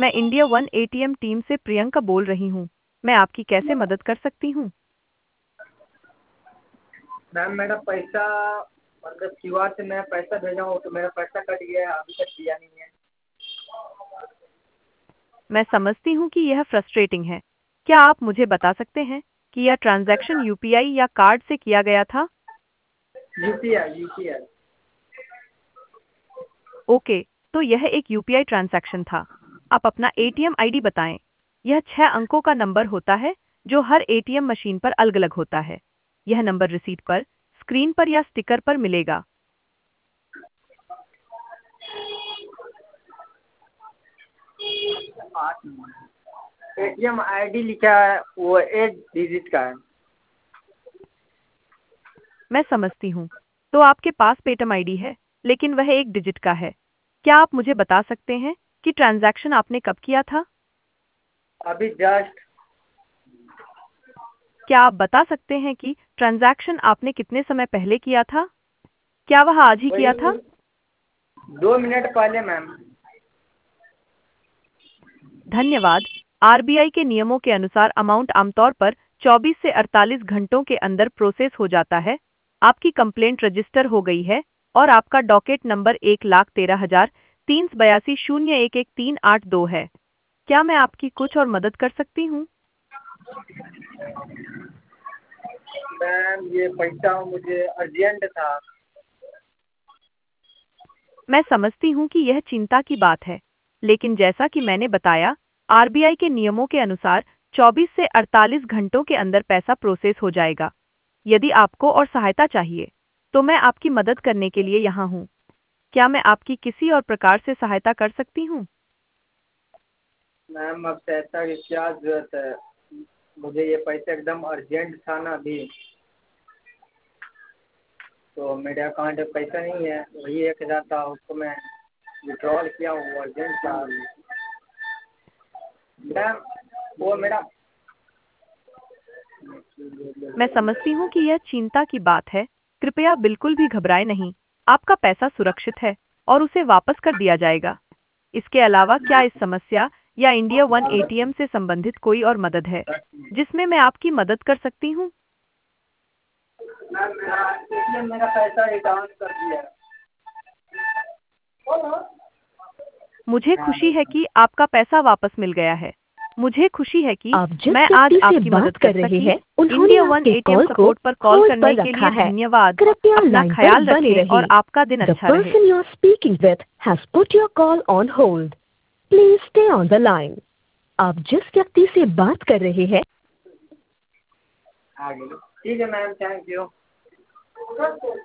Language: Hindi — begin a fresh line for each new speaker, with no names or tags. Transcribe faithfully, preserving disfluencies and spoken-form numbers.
मैं इंडिया वन एटीएम टीम से प्रियंका बोल रही हूँ। मैं आपकी कैसे मदद कर सकती हूँ?
मैम मेरा पैसा मतलब क्यू आर से मैं पैसा भेजा हूँ तो मेरा पैसा कट गया है, अभी तक दिया नहीं है।
मैं समझती हूँ कि यह फ्रस्ट्रेटिंग है। क्या आप मुझे बता सकते हैं कि यह ट्रांजैक्शन यूपीआई या कार्ड से किया गया था?
U P I U P I.
Okay, तो यह एक यूपीआई ट्रांजैक्शन था। आप अपना एटीएम आईडी बताएं। यह छह अंकों का नंबर होता है जो हर एटीएम मशीन पर अलग-अलग होता है। यह नंबर रिसीट पर, स्क्रीन पर या स्टिकर पर मिलेगा।
A T M I D लिखा है वो एक डिजिट का है।
मैं समझती हूँ। तो आपके पास पेटीएम आईडी है, लेकिन वह एक डिजिट का है। क्या आप मुझे बता सकते हैं कि ट्रांजैक्शन आपने कब किया था?
अभी जस्ट
क्या आप बता सकते हैं कि ट्रांजैक्शन आपने कितने समय पहले किया था? क्या वह आज ही किया था?
वही दो मिनट पहले मैम।
धन्यवाद। आरबीआई के नियमों के अनुसार अमाउंट आमतौर पर चौबीस से अड़तालीस घंटों के अंदर प्रोसेस हो जाता है। आपकी कंप्लेंट रजिस्टर हो गई है और आपका डॉकेट नंबर एक लाख तेरह हजार तीन सौ बयासी शून्य एक एक तीन आठ दो है। क्या मैं आपकी कुछ और मदद कर सकती हूँ?
मैम ये पैसा मुझे अर्जेंट था।
मैं समझती हूँ कि यह चिंता की बात है, लेकिन जैसा कि मैंने बताया, आरबीआई के नियमों के अनुसार चौबीस से अड़तालीस घंटों के अंदर पैसा प्रोसेस हो जाएगा। यदि आपको और सहायता चाहिए, तो मैं आपकी मदद करने के लिए यहाँ हूँ। क्या मैं आपकी किसी और प्रकार से सहायता कर सकती हूँ?
मैम अब पैसा की क्या जरूरत है, मुझे ये पैसा एकदम अर्जेंट था ना अभी। तो मेरे अकाउंट में पैसा नहीं है, वही एक हज़ार था उसको मैं विड्रॉल किया हूँ, अर्जेंट था। मैम वो मेरा
मैं समझती हूँ कि यह चिंता की बात है। कृपया बिल्कुल भी घबराएं नहीं। आपका पैसा सुरक्षित है और उसे वापस कर दिया जाएगा। इसके अलावा क्या इस समस्या या इंडिया वन एटीएम से संबंधित कोई और मदद है, जिसमें मैं आपकी मदद कर सकती हूँ?
मैम मेरा ए टी एम मेरा पैसा रिटर्न कर दिया।
मुझे खुशी है कि आपका पैसा वापस मिल गया है। मुझे खुशी है कि
आप जिस
मैं आज
व्यक्ति से
आपकी
बात
मदद
कर
कर
रहे
सकी।
हैं उन्होंने
इंडिया वन
आपके
एटीएम
कॉल को
सपोर्ट पर कॉल
होल्ड
करने
पर
के
रखा
लिए
है।
धन्यवाद।
कृपया
अपना
लाइन पर
ख्याल
बने
रखें और
रहिए।
आपका दिन
द
अच्छा रहे।
Person you are speaking with has put your call on hold. Please stay on the line. आप जिस व्यक्ति से बात कर रहे हैं
आ गई। ठीक है मैम, थैंक यू।